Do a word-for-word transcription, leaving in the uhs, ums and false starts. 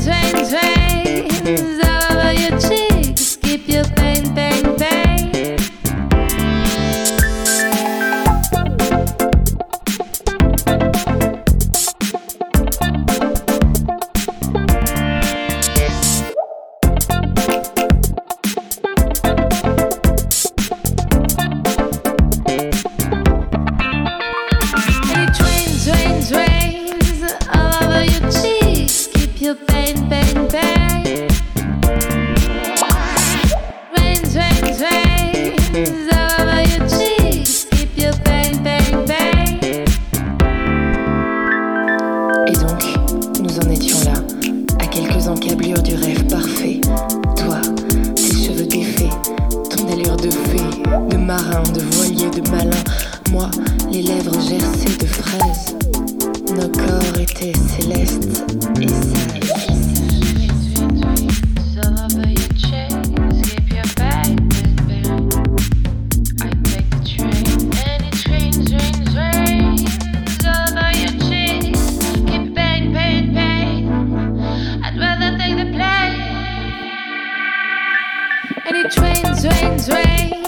trains, trains all over your cheeks. Keep your pain, pain, pain. Any trains, trains, trains all over your cheeks. Keep your pain, pain, pain. Trains, trains, trains all over your cheeks. Keep your pain, pain, pain. Et donc, nous en étions là, à quelques encablures du rêve parfait. Toi, tes cheveux défaits, ton allure de fée, de marin, de voilier, de malin. Moi, les lèvres gercées de fraises. Nos corps étaient célestes et sages. Any trains, trains, trains